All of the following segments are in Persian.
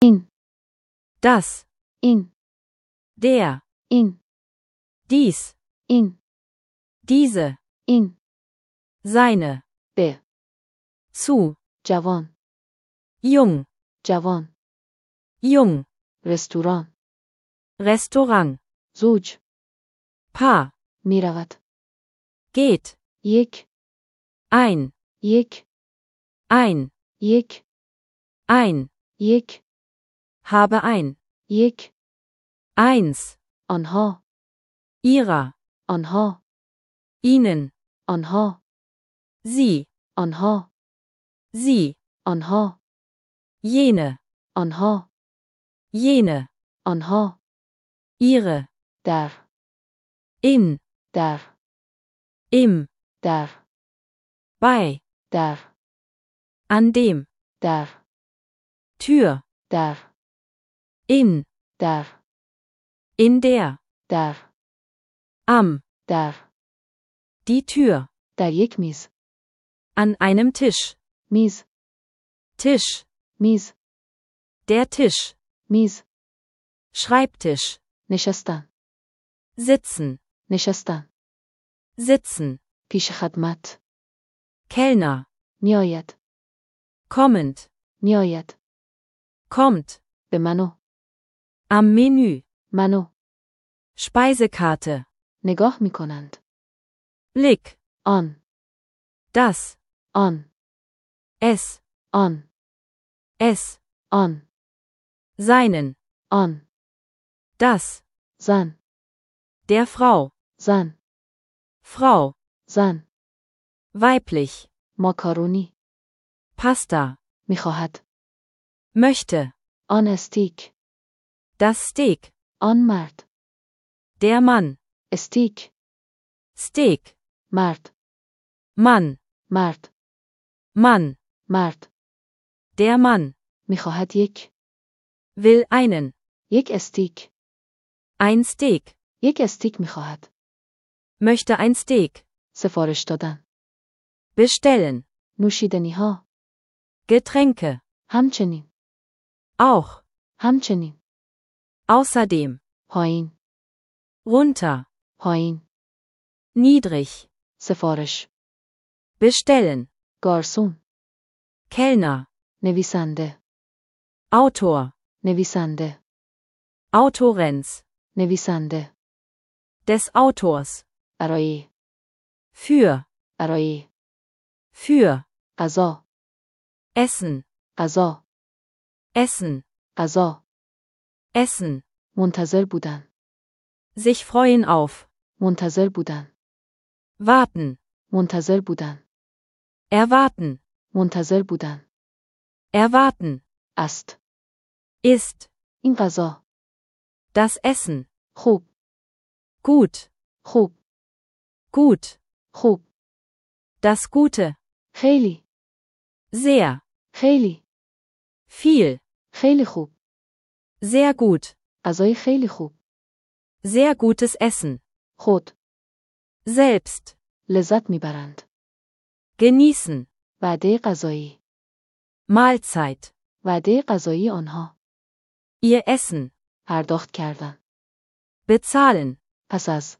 این. Das. این. Der. این. Dies. این. Diese. این. Seine. به. Zu. جوان. Jung. جوان. Jung. رستوران. Restaurant. زوج. Paar. می رود. Geht. یک. Ein. یک. Ein. یک. Ein. یک. Habe ein. یک. Eins. آنها. Ihrer. آنها. Ihnen. آنها. Sie. آنها. Sie. آنها. Jene. آنها. Jene. آنها. Ihre. در. In. در. Im. در. Bei. در. An dem. در. Tür. در. In. در. In der. در. Am. در. Die Tür. در یک میز. An einem Tisch. میز. Tisch. میز. Der Tisch. میز. Schreibtisch. نشستن. Sitzen. نشستن. Sitzen. پیش خدمت. Kellner. میآید. Kommend. میآید. Kommt. به منو. Am Menü. منو. Speisekarte. نگاه می کنند. Blick. آن. Das. آن. Es. آن. Es. آن. Seinen. آن. Das. زن. Der Frau. زن. Frau. زن. Weiblich. ماکارونی. Pasta. میخواهد. Möchte. آن استیک. Das Steak. آن مرد. Der Mann. استیک. Steak. مرد. Mann. مرد. Mann. مرد. Der Mann. میخواهد یک. Will einen. یک استیک. Ein Steak. یک استیک میخواهد. Möchte ein Steak. سفارش دادن. Bestellen. نوشیدنی ها. Getränke. همچنین. Auch. همچنین. Außerdem. پایین. Runter. پایین. Niedrig. سفارش. Bestellen. گارسون. Kellner. نویسنده. Autor. نویسنده. Autorens. نویسنده. Des Autors. برای. Für. برای. Für. غذا. Essen. غذا. Essen. غذا. Essen. منتظر بودن. Sich freuen auf. منتظر بودن. Warten. منتظر بودن. Erwarten. منتظر بودن. Erwarten. است. Ist. این غذا. Das Essen. خوب. Gut. خوب. Gut. خوب. Das Gute. خیلی. Sehr. خیلی. Viel. خیلی خوب. Sehr gut. غذای خیلی خوب. Sehr gutes Essen. خود. Selbst. لذت میبرند. Genießen. وعده غذایی. Mahlzeit. وعده غذایی آنها. Ihr Essen. پرداخت کردن. Bezahlen. پس از.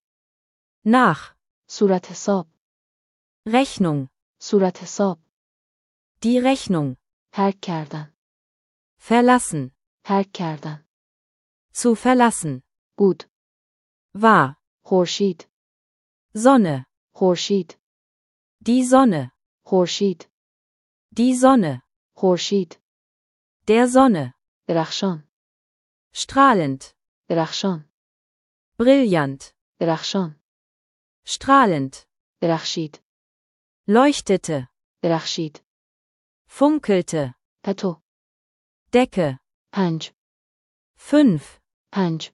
Nach. صورت حساب. Rechnung. صورت حساب. Die Rechnung. ترک کردن. Verlassen. ترک کردن. Zu verlassen. بود. War. خورشید. Sonne. خورشید. Die Sonne. خورشید. Die Sonne. خورشید. Der Sonne. درخشان. Strahlend. درخشان. Brillant. درخشان. Strahlend. درخشید. Leuchtete. درخشید. Funkelte. پتو. Decke. 5. 5. 5.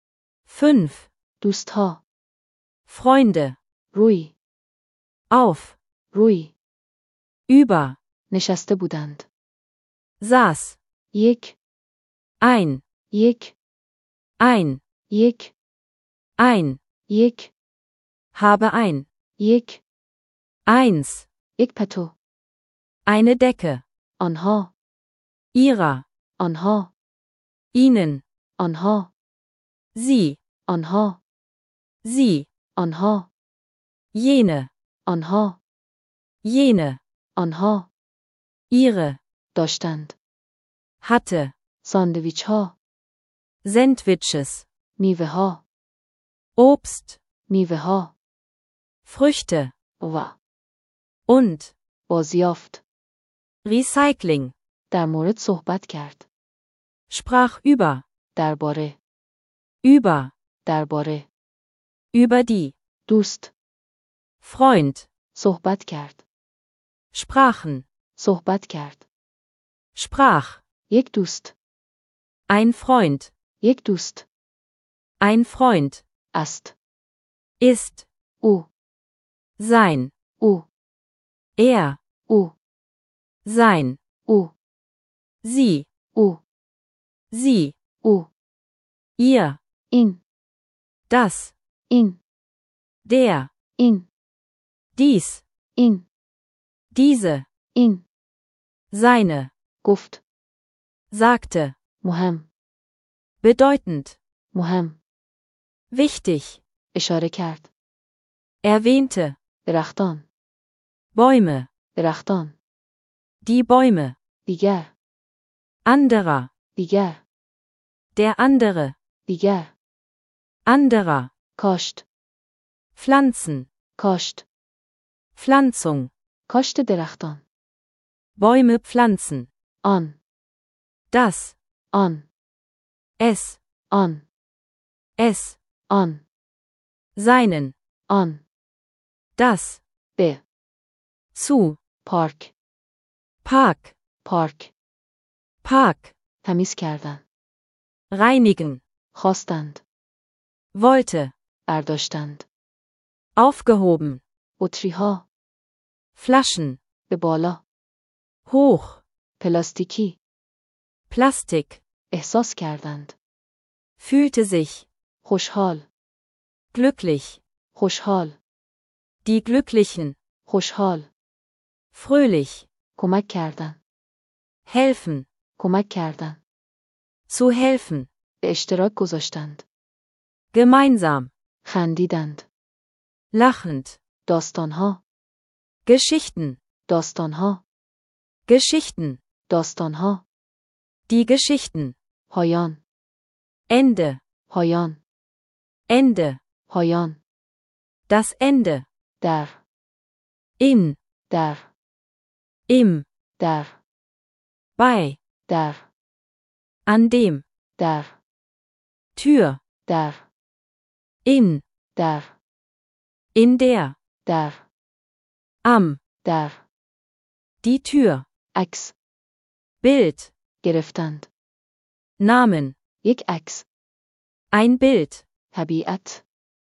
5. دوستها. Freunde. روی. Auf. روی. Über. نشسته بودند. Saß. یک. Ein. یک. Ein. یک. Ein. یک. Habe ein. یک. Eins. یک پتو. Eine Decke. آنها. Ihrer. آنها. ihnen, آنها sie, آنها sie, آنها jene, آنها jene, آنها ihre, داشتند hatte, ساندویچ ها Sandwiches, میوه ها Obst, میوه ها Früchte و und بازیافت Recycling, در مورد صحبت کرد sprach درباره درباره über die, دوست Freund, صحبت کرد sprachen, صحبت کرد sprach, یک دوست ein Freund, یک دوست ein Freund, است ist, او sein, او er, sein, او sie, او sie, او ihr, این das, این der, این dies, این diese, این seine, گفت sagte, مهم bedeutend, مهم wichtig, اشاره کرد erwähnte, درختان Bäume, درختان die Bäume, دیگر anderer, دیگر der andere, دیگر anderer, کاشت Pflanzen, کاشت Pflanzung, کاشت درختان Bäume pflanzen, آن das, آن es, آن es, آن seinen, آن das, به zu, پارک Park, پارک Park, تمیز کردن reinigen, خواستند wollte, برداشتند aufgehoben, بطری ها Flaschen, به بالا hoch, پلاستیکی Plastik, احساس کردند fühlte sich, خوشحال glücklich, خوشحال die Glücklichen, خوشحال fröhlich, کمک کردن helfen, کمک کردن zu helfen, به اشتراک گذاشتند gemeinsam, خندیدند lachend, داستانها Geschichten, داستانها Geschichten, داستانها die Geschichten, پایان Ende, پایان Ende, پایان das Ende, در in, در im, در bei, در an dem, در Tür, در in, در in der, در am, در die Tür, عکس Bild, گرفتند Namen, یک عکس ein Bild, طبیعت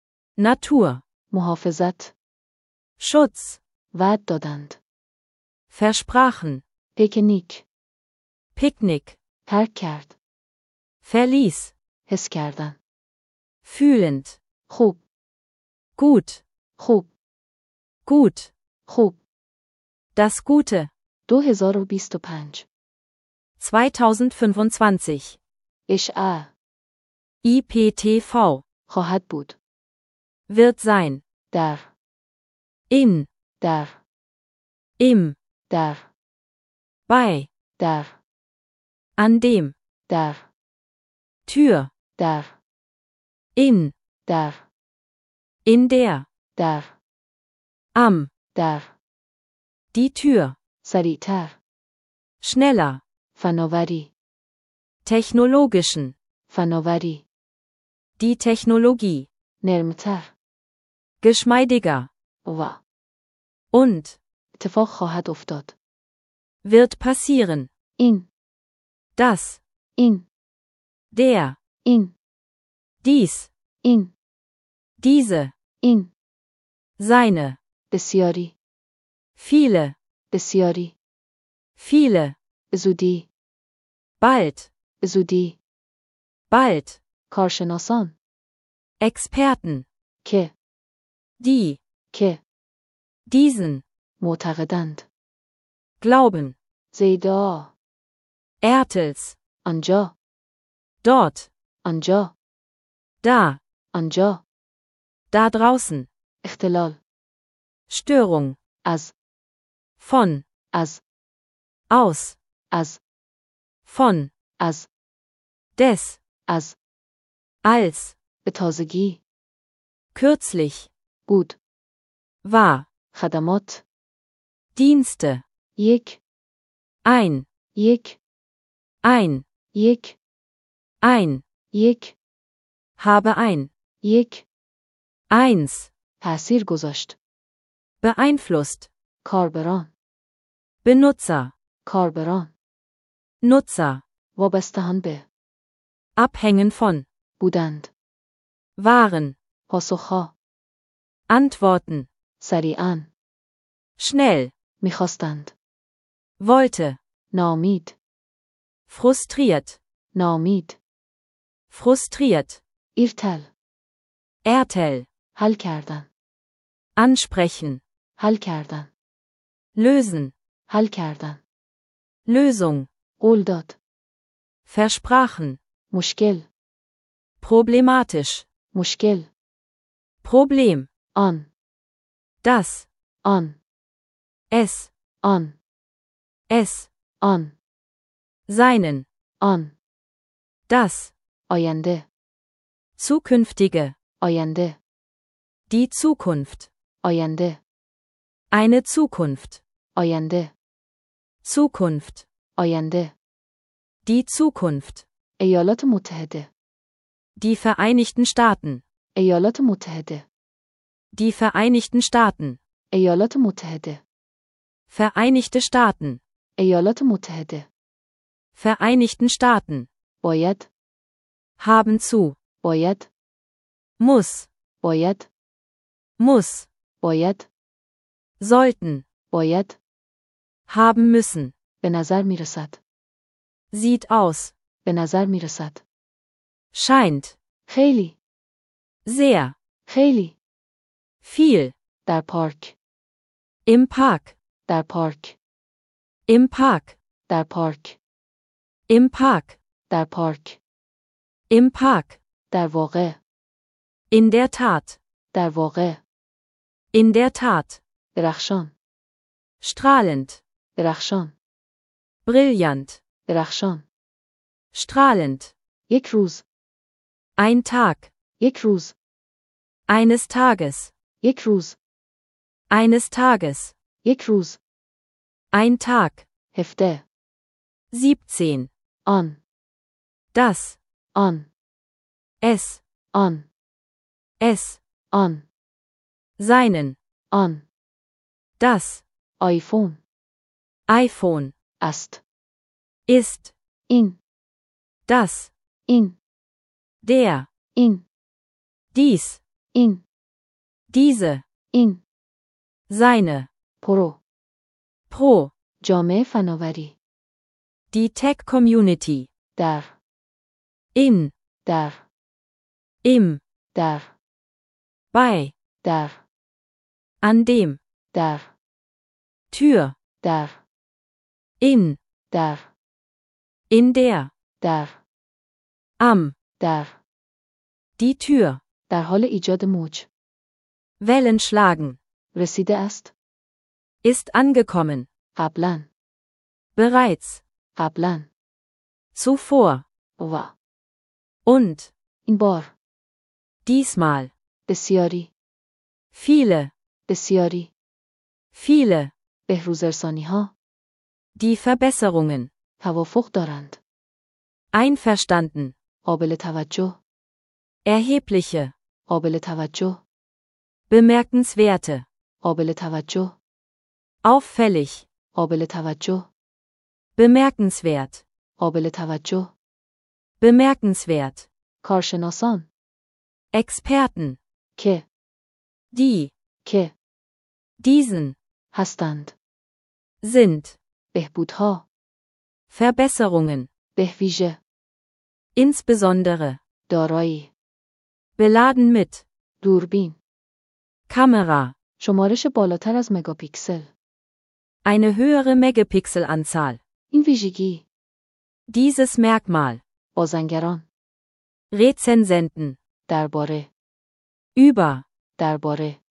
Natur, محافظت Schutz, وعد دادند versprachen, پیکنیک Picknick, ترک کرد verließ, حس کردن fühlend, خوب gut, خوب gut, خوب das Gute, 2025 2025, اشعه IPTV, خواهد بود wird sein, در in, در im, در bei, در an dem, در Tür, در in, در in der, در am, در die Tür, سریعتر schneller, فناوری technologischen, فناوری die Technologie, نرمتر geschmeidiger, و und, اتفاق خواهد افتاد wird passieren, این das, این der, این dies, این diese, این seine, بسیاری viele, بسیاری viele, به زودی bald, به زودی bald, کارشناسان Experten, که die, که diesen, معتقدند glauben, زیدا Ertels, آنجا dort, آنجا. da, آنجا. da draußen, اختلال. Störung, از. von, از. aus, از. von, از. des, از. als, به تازگی. kürzlich, بود. war, خدمات. Dienste, یک. ein, یک. ein, یک. habe ein, یک. eins, تأثیر گذاشت. beeinflusst, کاربران. Benutzer, کاربران. Nutzer, وابسته‌اند به. abhängen von, بودند. waren, پاسخها. antworten, سریعاً. schnell, میخواستند. wollte, ناامید. frustriert, ناامید. frustriert, ایرتل. ertel, حل کردن. ansprechen, حل کردن. lösen, حل کردن. Lösung, قول داد. versprachen, مشکل. problematisch, مشکل. Problem, آن. das, آن. es, آن. آن, seinen, آن. das, آینده. zukünftige, آینده. die Zukunft, آینده. eine Zukunft, آینده. Zukunft, آینده. die Zukunft, ایالات متحده. die Vereinigten Staaten, ایالات متحده. die Vereinigten Staaten, ایالات متحده. Vereinigte Staaten, ایالات متحده. Vereinigten Staaten, باید. haben zu, باید. muss, باید. muss, باید. sollten, باید. haben müssen, به نظر می رسد. sieht aus, به نظر می رسد. scheint, خیلی. sehr, خیلی. viel, در پارک. im Park, در پارک. im Park, در پارک. im Park, در پارک. im Park, در واقع. in der Tat, در واقع. in der Tat, درخشان. strahlend, درخشان. brillant, درخشان. strahlend, یک روز. ein Tag, یک روز. eines Tages, یک روز. eines Tages, یک روز. ein Tag, 17. 17, آن. das, آن. es, آن. آن, seinen, آن. das, آیفون. iPhone, است. ist, این. das, این. der, این. dies, این. diese, این. seine, پرو. pro, جامعه فناوری. die Tech-Community, در. in, در. im, در. bei, در. an dem, در. Tür, در. in, در. in der, در. am, در. die Tür, در حال ایجاد موج. Wellen schlagen, رسیده است. ist angekommen, قبلا. bereits, قبلا. zuvor, و. und, این بار. diesmal, بسیاری. viele, بسیاری. viele, بهروزرسانی ها. die Verbesserungen, توافق دارند. einverstanden, قابل توجه. erhebliche, قابل توجه. bemerkenswerte, قابل توجه. auffällig, قابل توجه. bemerkenswert, قابل توجه. bemerkenswert, کارشناسان. Experten, که. die, که. diesen, هستند. sind, بهبودها. Verbesserungen, بهویژه. insbesondere, دارایی. beladen mit, دوربین. Kamera, شمارش بالاتر از مگاپیکسل. eine höhere Megapixelanzahl, این ویژگی. dieses Merkmal, بازنگران. Rezensenten. درباره. Über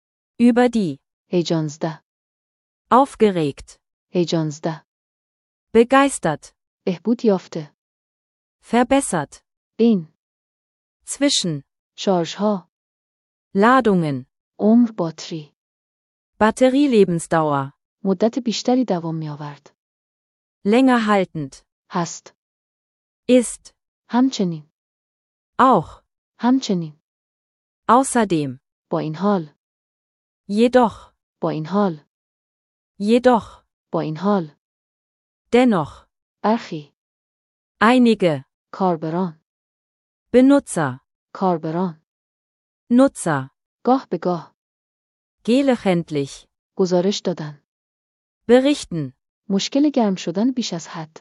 die. هیجانزده. Aufgeregt. هیجانزده. Begeistert. بهبود یافته. Verbessert. بین. Zwischen. شارژها. Ladungen. عمر باتری. Batterielebensdauer. مدت بیشتری دوام می آورد. Länger haltend. هست. Ist. همچنین. Auch. همچنین. Außerdem. با این حال. Jedoch. با این حال. Jedoch. با این حال. Dennoch. برخی. Einige. کاربران. Benutzer. کاربران. Nutzer. گاه به گاه. Gelegentlich. گزارش دادن. Berichten. مشکل گرم شدن بیش از حد.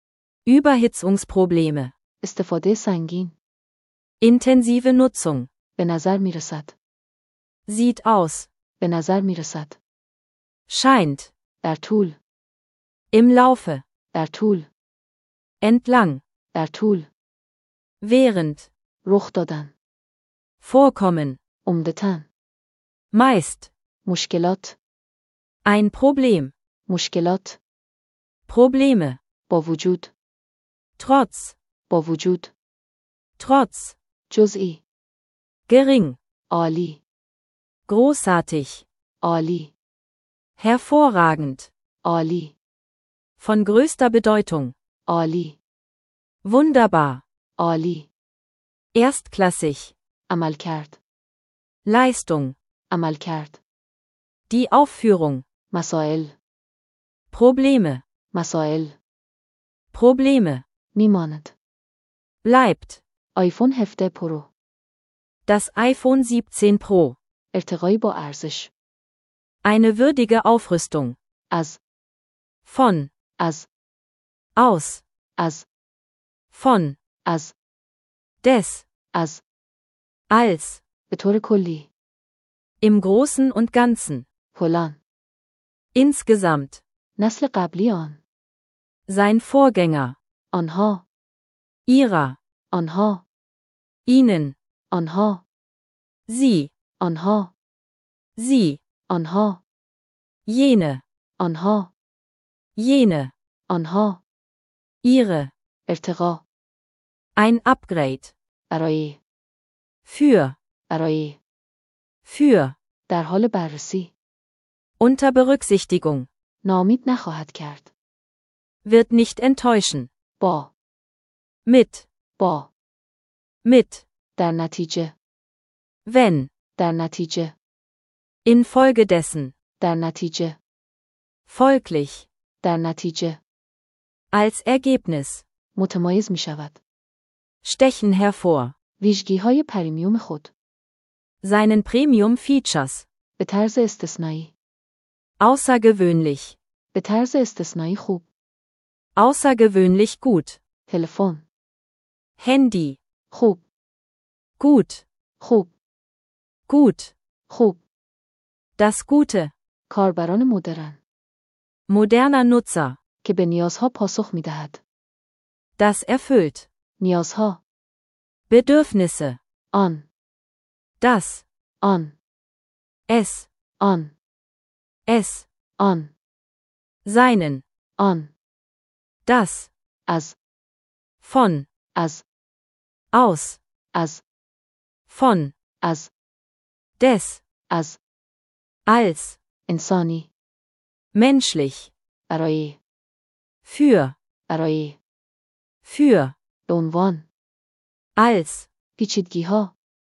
Überhitzungsprobleme. استفاده سنگین. Intensive Nutzung. به نظر می رسد. Sieht aus. به نظر می رسد. Scheint. در طول. Im Laufe. در طول. Entlang. در طول. Während. رخ دادن. Vorkommen. عمدتاً. Meist. مشکلات. Ein Problem. مشکلات. Probleme. با وجود. Trotz. با وجود. Trotz. جزئی. Gering. عالی. Großartig. عالی. Hervorragend. عالی. Von größter Bedeutung. عالی. Wunderbar. عالی. Erstklassig. عمل کرد. Leistung. عمل کرد. Die Aufführung. مسائل. Probleme. مسائل. Probleme. میماند. Bleibt. آیفون 17 پرو. Das iPhone 17 Pro. ارتقایی با ارزش. Eine würdige Aufrüstung. از. Von. از. Aus. از. Von. از. Des. از. Als. به طور کلی. Im Großen und Ganzen. کلان. Insgesamt. نسل قبلی آن. Sein Vorgänger. آنها. Ihrer. آنها. Ihnen. آنها. Sie. آنها. Sie. آنها. Jene. آنها. Jene. آنها. Ihre. ارتقا. Ein Upgrade. برای. Für. برای. Für. در حال بررسی. Unter Berücksichtigung. ناامید نخواهد کرد. Wird nicht enttäuschen. با. Mit. با. Mit. در نتیجه. Wenn. در نتیجه. Infolgedessen. در نتیجه. Folglich. در نتیجه. Als Ergebnis. متمایز می شود. Stechen hervor. ویژگی های پریمیوم خود. Seinen Premium Features. به طرز استثنایی. Außergewöhnlich. به طرز استثنایی خوب. Außergewöhnlich gut. تلفن. Handy. خوب. Gut. خوب. Gut. خوب. Das Gute. کاربران مدرن. Moderner Nutzer. که به نیازها پاسخ می دهد. Das erfüllt. نیازها. Bedürfnisse. آن. Das. آن. Es. آن. Es. آن. Seinen. آن. Das. از. Von. از. Aus. از. Von. از. Des. از. Als. انسانی. Menschlich. برای. Für. برای. Für. به عنوان. Als. پیچیدگی‌ها.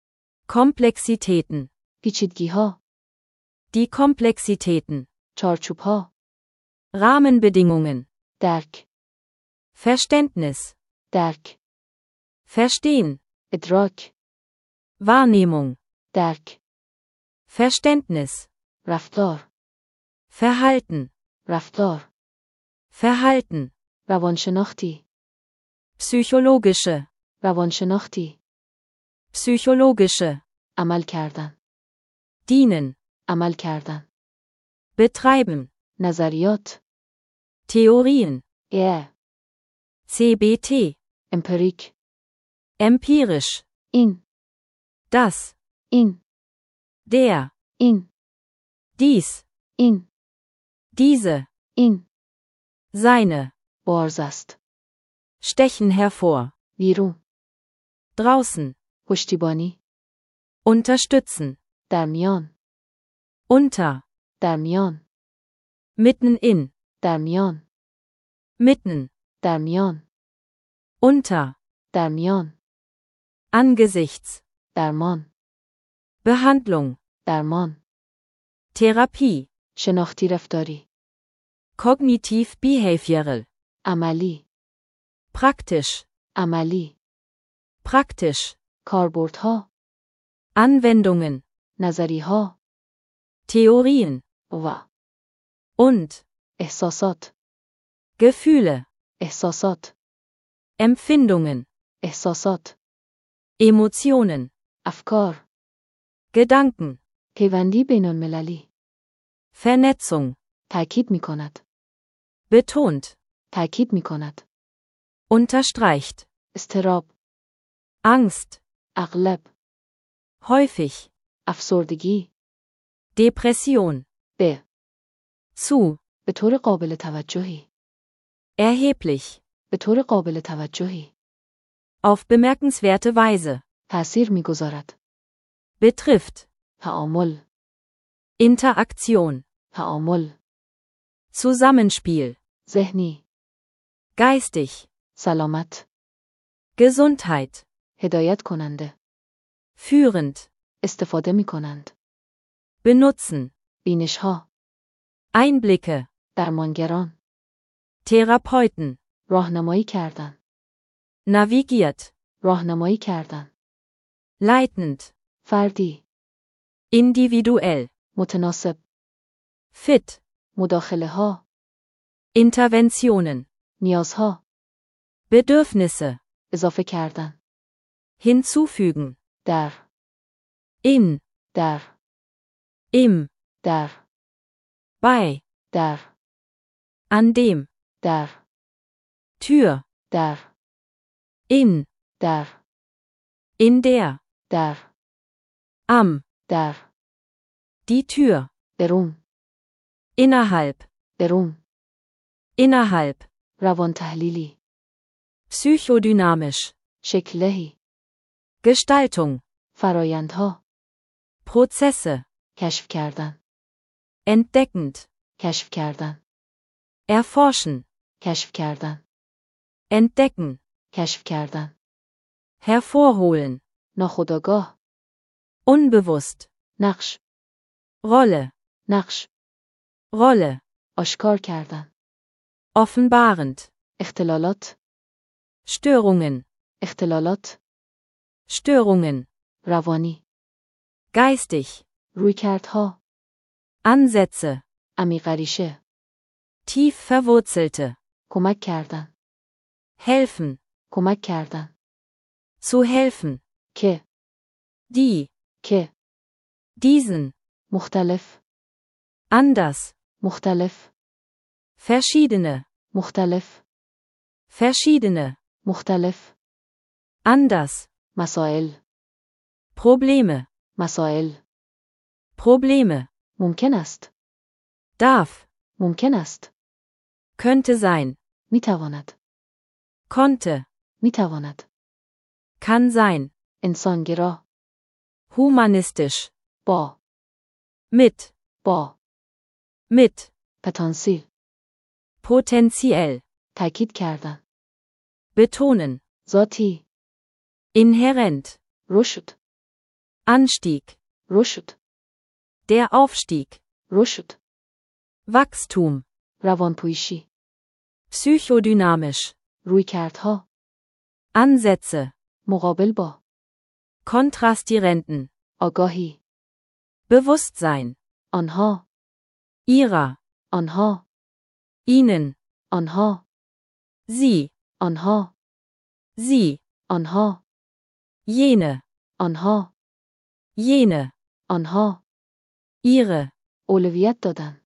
Komplexitäten. پیچیدگی‌ها. Die Komplexitäten. چارچوب‌ها. Rahmenbedingungen. درک. Verständnis. درک. Verstehen. ادراک. Wahrnehmung. درک. Verständnis. رفتار. Verhalten. رفتار. Verhalten. روانشناختی. Psychologische. روانشناختی. Psychologische. عمل کردن. Dienen. عمل کردن. Betreiben. نظریات. Theorien. ای. CBT. امپریک. empirisch, این. das, این. der, این. dies, این. diese, این. seine, بارز است. stechen hervor, بیرون. draußen, پشتیبانی. unterstützen, در میان. unter, در میان. mitten in, در میان. mitten, در میان. unter, در میان. angesichts, درمان. Behandlung, درمان. Therapie, شناختی رفتاری. kognitiv behavioral, عملی. praktisch, عملی. praktisch, کاربردها. Anwendungen, نظریها. Theorien, و. und, احساسات. Gefühle, احساسات. Empfindungen, احساسات. Emotionen, افکار. Gedanken, پیوندی بین المللی. Vernetzung, تأکید می کند. betont, تأکید می کند. unterstreicht, اضطراب. Angst, اغلب. häufig, افسردگی. Depression, به. zu, به طور قابل توجهی. erheblich, به طور قابل توجهی. auf bemerkenswerte Weise, تأثیر می گذارد. betrifft, تعامل. Interaktion, تعامل. Zusammenspiel, ذهنی. geistig, سلامت. Gesundheit, هدایت کننده. führend, استفاده می کنند. benutzen, بینش ها. Einblicke, درمانگران. Therapeuten, راهنمایی کردن. navigiert, راهنمایی کردن. leitend, فردی. individuell, متناسب. fit, مداخله ها. Interventionen, نیازها. Bedürfnisse, اضافه کردن. hinzufügen, در. in, در. im, در. bei, در. an dem, در. Tür, در. in, در. in der, در. am, در. die Tür, درون. innerhalb, درون. innerhalb, روان تحلیلی. psychodynamisch, شکلهی. Gestaltung, فرایندها. Prozesse, کشف کردن. entdeckend, کشف کردن. erforschen, کشف کردن. entdecken, کشف کردن. hervorholen, ناخودآگاه. unbewusst, نقش. Rolle, نقش. Rolle, آشکار کردن. offenbarend, اختلالات. Störungen, اختلالات. Störungen, روانی. geistig, رویکردها. Ansätze, عمیق‌ریشه. tief verwurzelte, کمک کردن. helfen, کمک کردن. zu helfen, که. die, که. diesen, مختلف. anders, مختلف. verschiedene, مختلف. verschiedene, مختلف. anders, مسائل. Probleme, مسائل. Probleme, ممکن است. darf, ممکن است. könnte sein, می تواند. konnte, می تواند. kann sein, انسانگرا. humanistisch, با. mit, با. mit, پتانسیل. potenziell, تأکید کردن. betonen, ذاتی. inhärent, رشد. Anstieg, رشد. der Aufstieg, رشد. Wachstum, روانپویشی. psychodynamisch, رویکردها. Ansätze, مقابل با. kontrastierenden, آگاهی. Bewusstsein, آنها. ihrer, آنها. ihnen, آنها. sie, آنها. sie, آنها. jene, آنها. jene, آنها. ihre, اولویت دادن.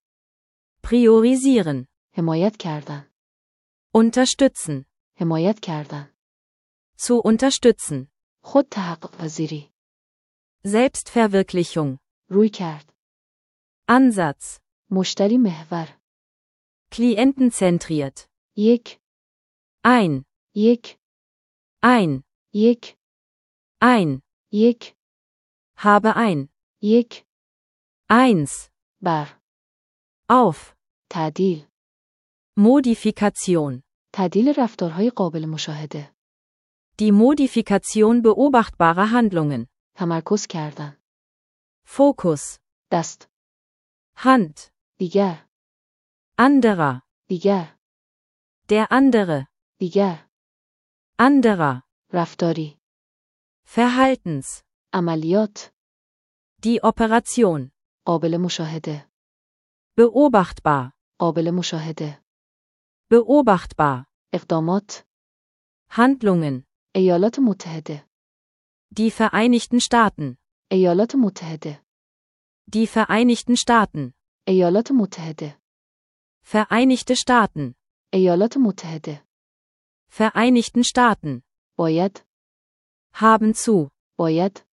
priorisieren, حمایت کردن. unterstützen, حمایت کردن. Zu unterstützen. خود تحقق پذیری. Selbstverwirklichung. روی کرد. Ansatz. مشتری محور. Klientenzentriert. یک. Ein. یک. Ein. یک. Ein. یک. Habe ein. یک. Eins. بر. Auf. تعدیل. Modifikation. تعدیل رفتارهای قابل مشاهده. Die Modifikation beobachtbarer Handlungen. تمرکز کردن. Fokus. دست. Hand. دیگر. Anderer. دیگر. Der andere. دیگر. Anderer. رفتاری. Verhaltens. عملیات. Die Operation. قابل مشاهده. Beobachtbar. قابل مشاهده. Beobachtbar. اقدامات. Handlungen. ایالات متحده. Die Vereinigten Staaten. ایالات متحده. Die Vereinigten Staaten. ایالات متحده. Vereinigte Staaten. ایالات متحده. Vereinigten Staaten. باید. Haben zu. باید.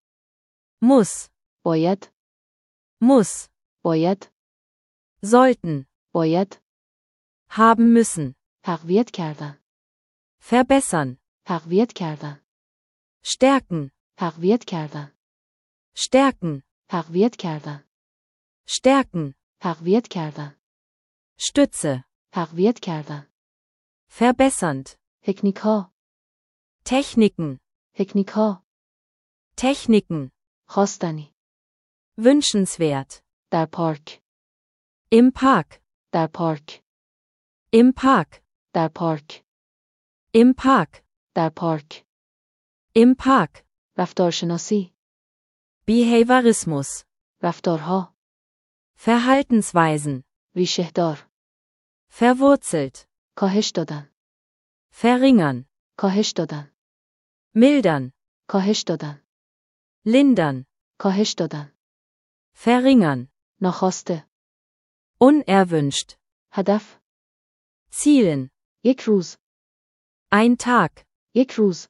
Muss. باید. Muss. باید. Sollten. باید. Haben müssen. تقویت کردن. Verbessern. تقویت کردن. Stärken. تقویت کردن. Stärken. تقویت کردن. Stärken. تقویت کردن. Stütze. تقویت کردن. Verbessernd. تکنیک ها. Techniken. تکنیک ها. Techniken. خواستنی. Wünschenswert. در پارک. Im Park. در پارک. Im Park. در پارک. Im Park. در پارک. Im Park. رفتارشناسی. Behaviorismus. رفتارها. Verhaltensweisen. ریشه‌دار. Verwurzelt. کاهش دادن. Verringern. کاهش دادن. Mildern. کاهش دادن. Lindern. کاهش دادن. Verringern. ناخواسته. Unerwünscht. هدف. Zielen. یک روز. Ein Tag. یک روز.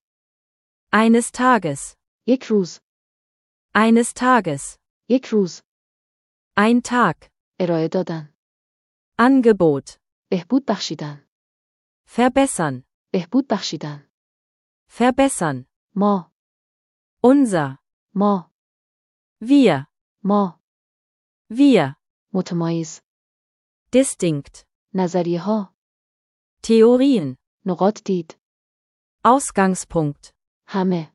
Eines Tages. یک روز. Eines Tages. یک روز. Ein Tag. ارائه دادن. Angebot. بهبود بخشیدن. Verbessern. بهبود بخشیدن. Verbessern. ما. Unser. ما. Wir. ما. Wir. متمایز. Distinct. نظریه ها. Theorien. نقاط دید. Ausgangspunkt. همه.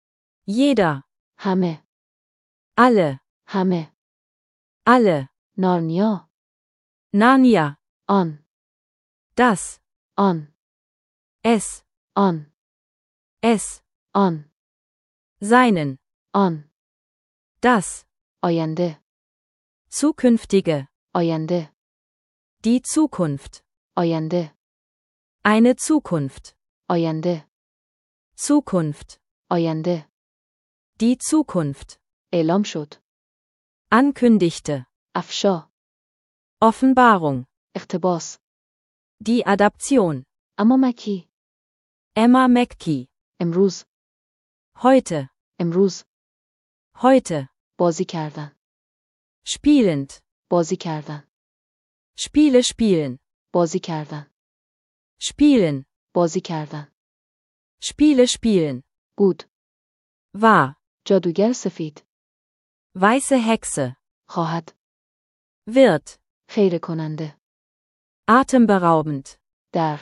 Jeder. همه. Alle. همه. Alle. نارنیا. Narnia. آن. Das. آن. Es. آن. Es. آن. Seinen. آن. Das. آینده. Zukünftige. آینده. Die Zukunft. آینده. Eine Zukunft. آینده. Zukunft. آینده. Die Zukunft. اعلام شد. Ankündigte. افشا. Offenbarung. اقتباس. Die Adaption. اما مکی. Emma McKee. امروز. Heute. امروز. Heute. بازی کردن. Spielend. بازی کردن. Spiele spielen. بازی کردن. Spielen. بازی کردن. Spiele spielen. بود. War. جادوگر سفید. Weiße Hexe. خواهد. Wird. خیره کننده. Atemberaubend. در.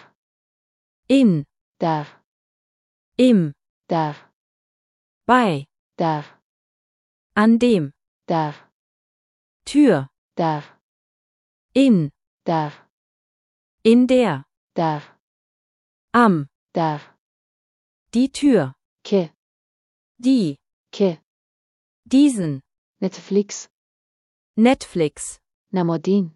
In. در. Im. در. Bei. در. An dem. در. Tür. در. In. در. In der. در. Am. در. Die Tür. که. Die. که. Diesen. نتفلیکس. Netflix. نمادین.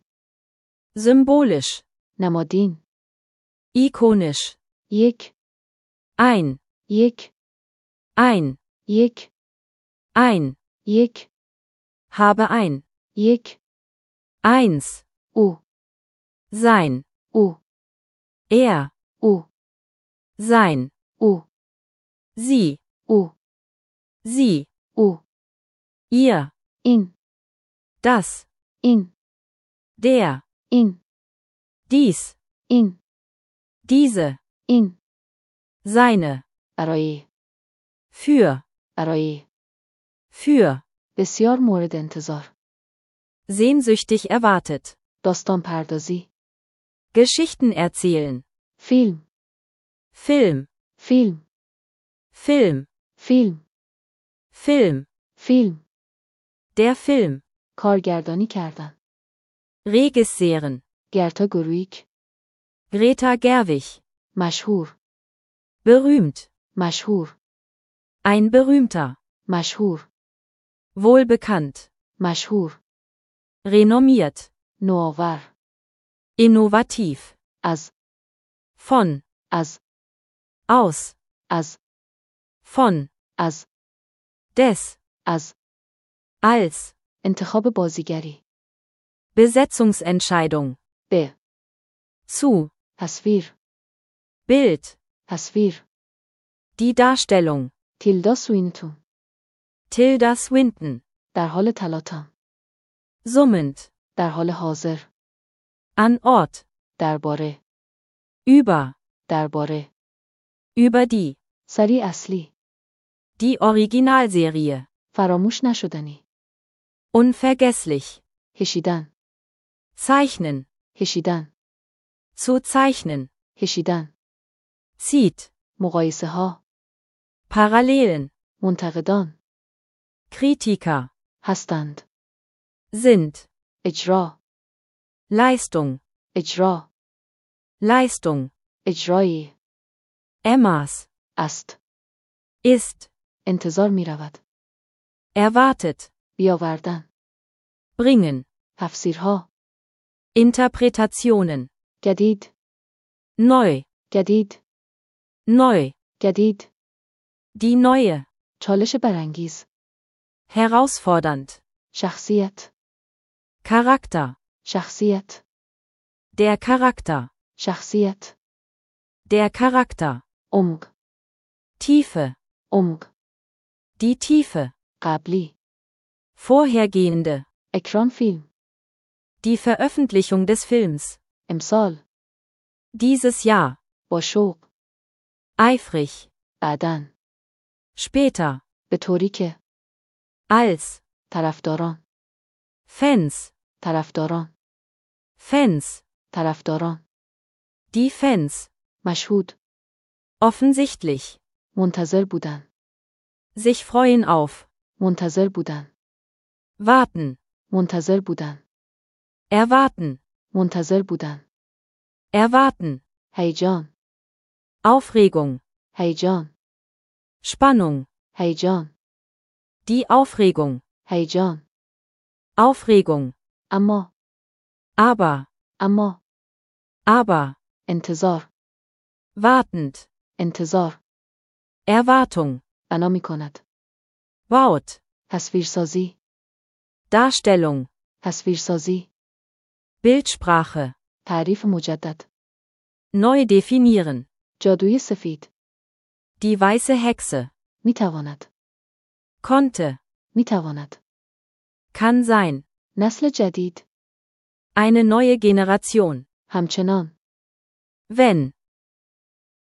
Symbolisch. نمادین. Ikonisch. یک. Ein. یک. Ein. یک. Ein. یک. Habe ein. یک. Eins. او. Sein. او. Er. او. Sein. او. Sie, او. sie, او. ihr, این. das, این. der, این. dies, این. diese, این. seine, برای. für, برای. für, بسیار مورد انتظار. sehnsüchtig erwartet. داستان پردازی. Geschichten erzählen. فیلم. Film, فیلم. Film, فیلم. Film, فیلم. der Film. کارگردانی کردن. Regisseurin. گرتا گرویک. Greta Gerwig. مشهور. Berühmt. مشهور. Ein berühmter. مشهور. Wohlbekannt. مشهور. Renommiert. نوآور. Innovativ. از. Von. از. Aus. از. Von. از. Des. از. Als. انتخاب بازیگری. Besetzungsentscheidung. به. Zu. تصویر. Bild. تصویر. Die Darstellung. تیلدا سوینتون. Tilda Swinton. در حال تلاطم. Summend. در حال حاضر. An Ort. درباره. Über. درباره. Über die. سری اصلی. Die Originalserie. فراموش نشدنی. Unvergesslich. کشیدن. Zeichnen. کشیدن. Zu zeichnen. کشیدن. Zieht. مقایسه ها. Parallelen. منتقدان. Kritiker. هستند. Sind. اجرا. Leistung. اجرا. Leistung. اجرایی. Emmas. است. Ist. انتظار می رود. Erwartet. بیاوردن. Bringen. تفسیرها. Interpretationen. جدید. Neu. جدید. Neu. جدید. Die neue. چالش برانگیز. Herausfordernd. شخصیت. Charakter. شخصیت. Der Charakter. شخصیت. Der Charakter. عمق. Tiefe. عمق. Die Tiefe. قبلی. Vorhergehende. اکران فیلم. Die Veröffentlichung des Films. امسال. Dieses Jahr. با شوق. Eifrig. بعدن. Später. به طوری که. Als. طرفداران. Fans. طرفداران. Fans. طرفداران. Die Fans. مشهود. Offensichtlich. منتظر بودن. Sich freuen auf. منتظر بودن. Warten. منتظر بودن. Erwarten. منتظر بودن. Erwarten. هیجان. Aufregung. هیجان. Spannung. هیجان. Die Aufregung. هیجان. Aufregung. اما. Aber. اما. Aber. انتظار. Wartend. انتظار. Erwartung. بنا می کند. Baut. تصویرسازی. Darstellung. تصویرسازی. Bildsprache. تعریف مجدد. Neu definieren. جادوی سفید. Die weiße Hexe. می تواند. Konnte. می تواند. Kann sein. نسل جدید. Eine neue Generation. همچنان. Wenn.